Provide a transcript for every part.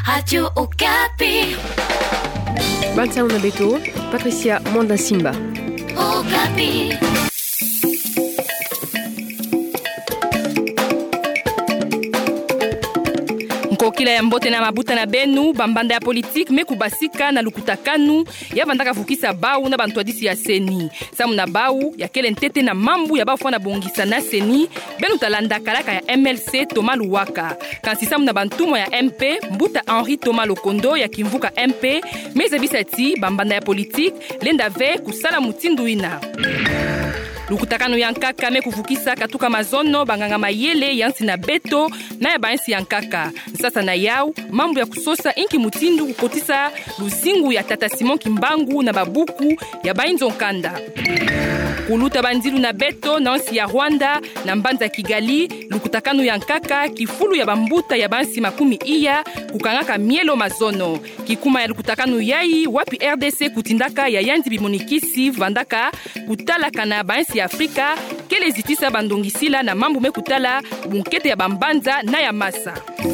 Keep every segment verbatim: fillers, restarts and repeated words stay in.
Radio Okapi. Bansa una beto, Patricia Mwanda Simba. Okapi. Kokila ya mbote na mabuta na benu bambanda ya politique me kubasika na lukutakanu ya vandaka fukisa bau na bantwadisi ya seni samu na bau ya kele ntete na mambu ya bafwa na bongisa na seni benu talanda kalaka ya M L C Thomas Luwaka kansi samu na bantumo ya M P mbuta Henri Thomas Lokondo ya kimvuka M P meze bisati bambanda ya politique lenda ve kusala mutindu ina lukutakano ya nkaka me kuvukisa katuka mazono banganga mayele yansi na beto na ya baensi ya nkaka sasa na yao mambo ya kusosa inki mutindu kukotisa luzingu ya Tata Simon Kimbangu na babuku ya bainzo nkanda kuluta bandilu na beto na onsi ya Rwanda na mbanza Kigali lukutakano ya nkaka kifulu ya bambuta ya bansi makumi iya kukangaka mielo mazono kikuma ya lukutakano yai wapi R D C kutindaka ya yandi bimonikisi vandaka kutalaka na bansi ya Afrika kele zitisa bandongisila na mambo mekutala bunkete ya bambanza na ya masa.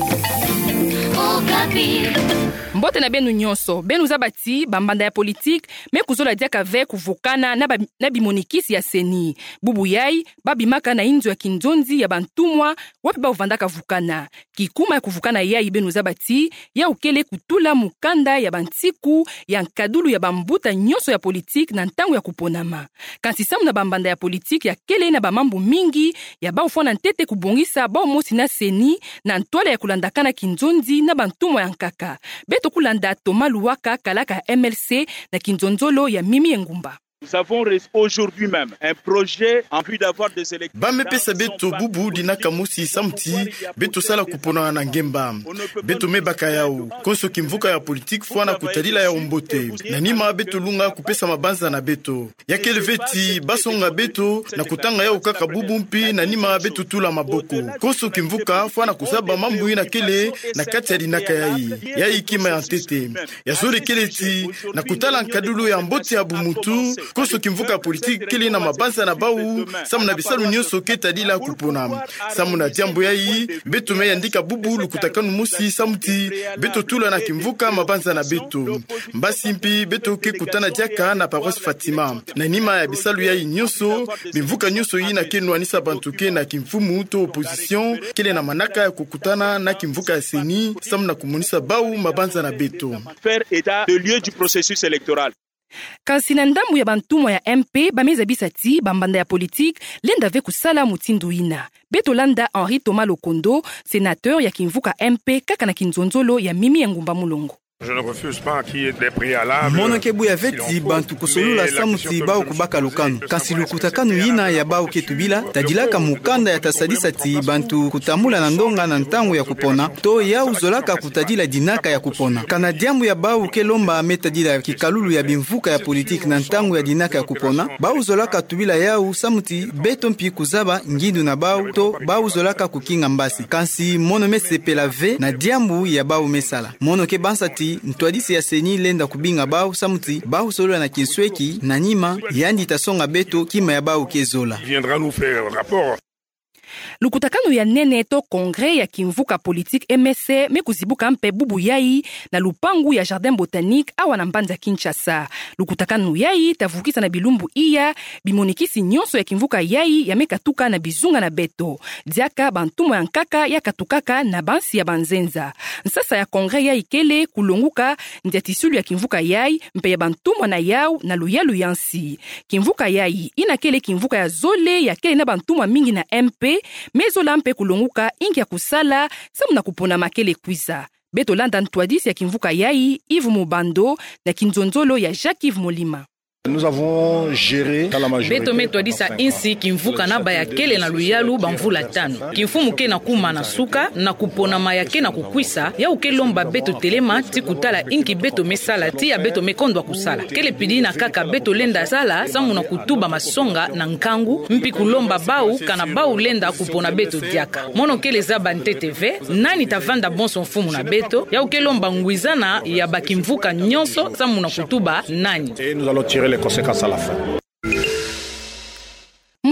Okapi. Mbote na benu nyonso, benu zabati, bambanda ya politique, me kuzola diaka ve kuvokana na, na bimonikisi ya seni. Bubu yai, babimaka na inzo ya kinzonzi ya bantumwa, wapi ba uvandaka vukana. Kikuma ya kuvukana yai benu zabati, ya ukele kutula mukanda ya bantiku, ya nkadulu ya bambuta nyonso ya politique na ntangu ya kuponama. Kansi samu na bambanda ya politique ya kele na bamambu mingi, ya ba ufona ntete kubongisa ba umosi na seni, na ntwale ya kulandakana kinzonzi na bantumwa ya nkaka. Beto kulanda Thomas Luwaka kalaka M L C na kinzonzolo ya Mimi Ngumba. Nous avons aujourd'hui même un projet en vue d'avoir des élections. Bame pesa beto bubu dina kamusi samti beto sala kupona na ngemba. Beto mebaka yao. Konso kimvuka ya politique fwana kutalila ya umbote. Na nima beto lunga kupesa mabanza na beto. Ya kelveti basonga beto na kutanga yao kaka bubu mpi na nima beto tula maboko. Konso kimvuka fwana kusaba mambu ina kele na kati ya dinaka yai. Yai kima ya ntete. Ya zole keleti na kutala nkadulu ya mbote ya bumutu. Koso kimvuka politique kele na mabanza na bau samu na bisalu nyonso ketadila kupona samu na diambo yai beto me yandika bubu lukutakanu musi samuti beto tula na kimvuka mabanza na beto mbasi mpi beto ke kutana diaka na paroisse Fatima na nima ya bisalu yai nyonso bimvuka nyonso yi na kenwa nisa bantuke na kimfumu to opposition kele na manaka ya kukutana na kimvuka ya seni samu na kumunisa bau mabanza na beto faire état de lieu du processus électoral. Kansi na ndambu ya bantumwa ya M P bameza bisati bambanda ya politique lenda ve kusala mutindu ina. Beto landa Henri Thomas Lokondo, sénateur ya kimvuka M P kaka na kinzonzolo ya Mimi Ngumba Mulongo. Je ne refuse pas qu'il y ait des préalables. Mono kebu ya veti bantu kusolula samuti bao kubaka lukanu. Kasi lukutakanu yina ya bao ketubila, tadilaka mukanda ya tasadisa ti bantu kutamula na ndonga na ntangu ya kupona, to ya uzolaka kutadila dinaka ya kupona. Kana diambu ya bao kelomba metadila kikalulu ya bimvuka ya politique na ntangu ya dinaka ya kupona, bao uzolaka tubila yau samuti beto mpi kuzaba ngindu na bao, to bao uzolaka kukinga mbasi. Kansi mono mesepela ve na diambu ya bao mesala. Mono ke bansati ntwadisi ya seni lenda kubinga bao samuti bao solo na kinsweki na nima yandi tasonga beto kima ya bao kezola. Viendra nous faire rapport. Lukutakano ya nene to kongre ya kimvuka politique M S C me kuzibuka mpe bubu yai na lupangu ya jardin botanique awa na mbanza Kinshasa. Lukutakano yai tavukisa na bilumbu iya bimonikisi nyonso ya kimvuka yai ya mekatuka na bizunga na beto. Diaka bantumo ya nkaka ya katukaka na bansi ya banzenza. Nsasa ya kongre yai kele kulonguka ndia tisulu ya kimvuka yai mpe ya bantumo na yao na luyalu yansi. Kimvuka yai ina kele kimvuka ya zole ya kele na bantumo mingi na M P mezo lampe kulonguka ingi ya kusala samu na kupona makele kwiza. Beto landa ntwadisi ya kimvuka yai Yves Mubando na kinzonzolo ya Jacques-Yves Molima. Nous avons géré dans la majorité. Beto metodisa insi kimvuka na bayakele na luyalu bamvula tano. Kimfumu ke na kuma na suka na kupona mayake na kukwisa ya ukelomba beto telema ti kutala inki beto mesala ti ya beto mekondwa kusala. Kele pidi na kaka beto lenda sala samu na kutuba masonga na nkangu mpi kulomba bau kana bau lenda kupona beto diaka. Mono kele zaba ntete ve nani tavanda bonso mfumu na beto ya ukelomba ngwizana ya bakimvuka nyonso samu na kutuba nani. Et nous allons tirer les conséquences à la fin. Mutindu betu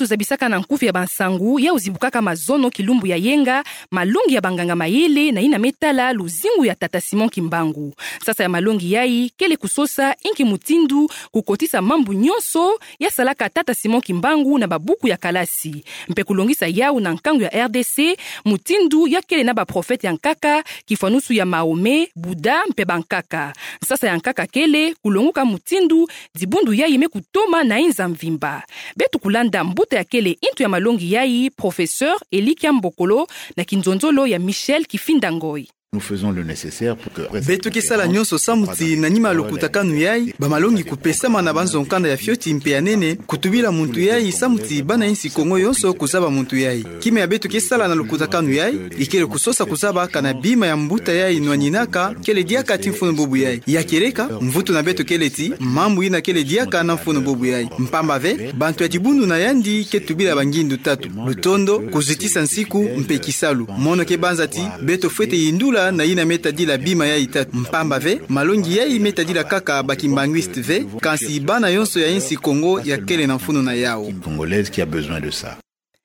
zabisaka na nkufu ya bansangu ya uzibukaka mazono kilumbu ya yenga malongi ya banganga mayele na ina metala luzingu ya tata Simon Kimbangu. Sasa ya malongi yai kele kusosa inki mutindu kukotisa mambu nyonso ya salaka tata Simon Kimbangu na babuku ya kalasi. Mpe kulongisa yau na nkangu ya R D C mutindu ya kele na ba profete ya nkaka kifanusu ya Maome, Buddha mpe bankaka. Sasa ya nkaka kele kulonguka mutindu dibundu yai me kutoma na inza mvimba. Betu kulanda mbuta ya kele intu ya malongi yai professeur Elikia Mbokolo na kinzonzolo ya Michel Kifindangoi. Nous faisons le nécessaire pour que betu kisala nyonso samuti na nima lokutakanu yai bamalongi kupesama na banzonkanda ya fioti mpe ya nene kutubila muntu yai samuti bana insi Kongo yonso kuzaba muntu yai kime ya betu kisala na lokutakanu yai ikele kusosa kuzaba kana bima ya mbuta yai nwaninaka kele diaka timfuno bobu yai ya kereka mvutu na betu keleti mambu ina kele diaka na mfuno bobu yai mpamba ve bantu ya tibundu na yandi ketubila bangindu tatu lutondo kuzitisa nsiku mpe kisalu mono ke banzati betu fwete yindula na ina metadi la bima ya itatu mpamba ve malongi ya metadi la kaka bakimbanguiste ve kansi bana yonso ya insi Kongo ya kele na mfuno na yao congolaise qui a besoin de ça.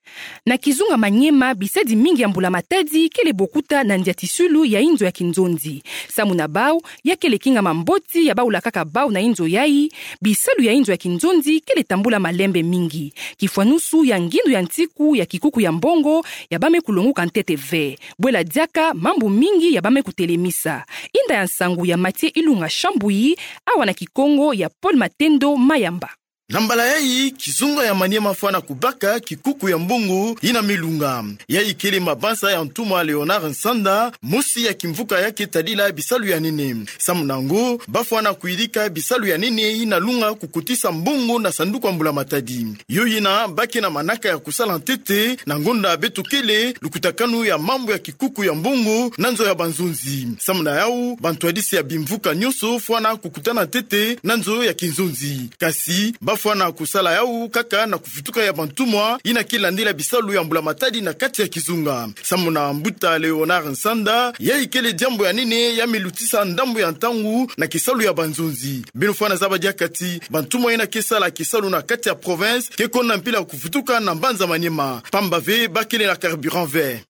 Na kizunga manyema bisedi mingi ya mbula matadi kele bokuta na ndia tisulu ya inzo ya kinzonzi. Samu na bau ya kele kinga mamboti ya bau la kaka bau na inzo yai bisalu ya inzo ya kinzonzi kele tambula malembe mingi. Kifuanusu ya ngindu ya ntiku ya kikuku ya mbongo ya bame kulonguka ntete ve. Bwela diaka mambu mingi ya bame kutelemisa. Inda ya nsangu ya Matie Ilunga Shambui awa na Kikongo ya Paul Matendo Mayamba. Nambala yai kizunga ya maniema fwana kubaka kikuku ya mbungu ina milunga. Yai kele mabansa ya ntuma Leonard Nsanda musi ya kimvuka yake tadila bisalu ya nene. Samunango bafwana kuilika bisalu ya nene ina lunga kukutisa mbungu na sanduku mbula matadi. Yo ina baki na manaka ya kusala ntete na ngonda betu kele lukutakanu ya mambo ya kikuku ya mbungu nanzo ya banzunzi. Samuna yau bantuadisi ya bimvuka nyoso fwana kukutana tete nanzo ya kinzunzi. Kasi bafwana kusala yau kaka na kufituka ya bantumwa ina kila ndila bisalu ya mbula matadi na kati ya kizunga. Samuna mbuta Leonard Nsanda ya ikele jambo ya nene ya milutisa ndambu ya ntangu na kisalu ya banzunzi. Benufwana zaba diakati bantumwa ina kisala kisalu na kati ya province keko na mpila kufituka na mbanza maniema pambave bakele na carburant vert.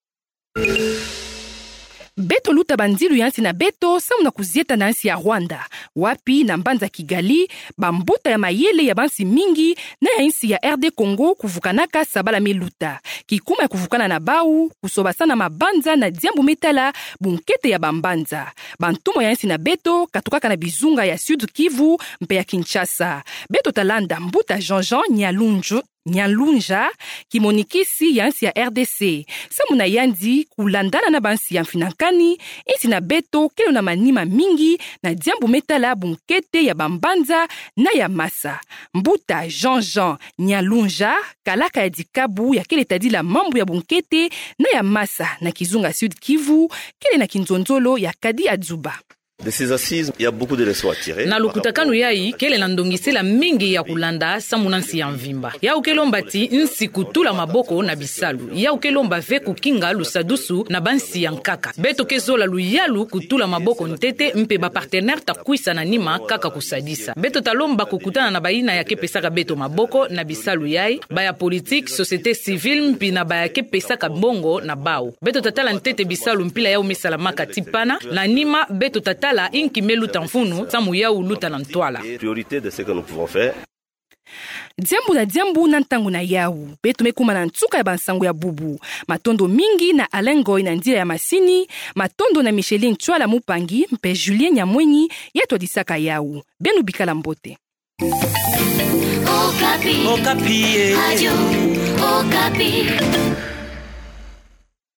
Beto luta bandilu yansi na beto samu na kuzieta na yansi ya Rwanda. Wapi na mbanza Kigali, bambuta ya mayele ya bansi mingi na yansi ya R D Congo kuvukanaka sabala meluta. Kikuma ya kuvukana na bau, kusobasana mabanza na diambu metala bunkete ya bambanza. Bantumo ya yansi na beto katukaka na bizunga ya Sud Kivu mpe ya Kinshasa. Beto talanda mbuta Jean-Jean Nyalunju Nyalunja kimonikisi yansi ya R D C. Samuna yandi kulandana na bansi ya mfinankani isi na beto kelo na manima mingi na diambu metala bunkete ya bambanza na ya masa. Mbuta Jean-Jean Nyalunja kalaka ya dikabu ya kele tadila mambu ya bunkete na ya masa na kizunga Sud Kivu kele na kinzonzolo ya Kadi Adzuba. De ces assises, il y a beaucoup de leçons à tirer. Na lukutakanu yai kele na ndongisela mingi ya kulanda samunansi ya mvimba. Ya ukelomba ti nsi kutula maboko na bisalu. Ya ukelomba ve kukinga lusadusu na bansi ya nkaka. Beto kezola luyalu kutula maboko ntete mpe ba partenaire takwisa na nima kaka kusadisa. Beto talomba kukutana na baina ya kepesaka beto maboko na bisalu yai. Baya politique, société civile mpi na baya kepesaka bongo na bao. Beto tatala ntete bisalu mpila ya umesalamaka tipana. Na nima beto tatala la inki meluta mfunu samu ya uluta na ntwala. Priorité de ce que nous pouvons faire. Diambu na diambu na ntangu na yau. Betu mekuma na ntuka ya bansangu ya bubu. Matondo mingi na Alengoi na ndila ya Masini. Matondo na Micheline Chwala Mupangi mpe Julien Nyamwenyi yeto disaka yau. Benu bikala mbote. Okapi. Okapi. Radio Okapi.